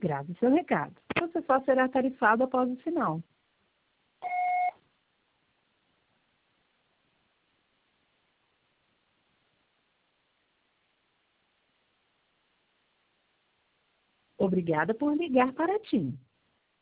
Grave seu recado. Você só será tarifado após o sinal. Obrigada por ligar para a TIM.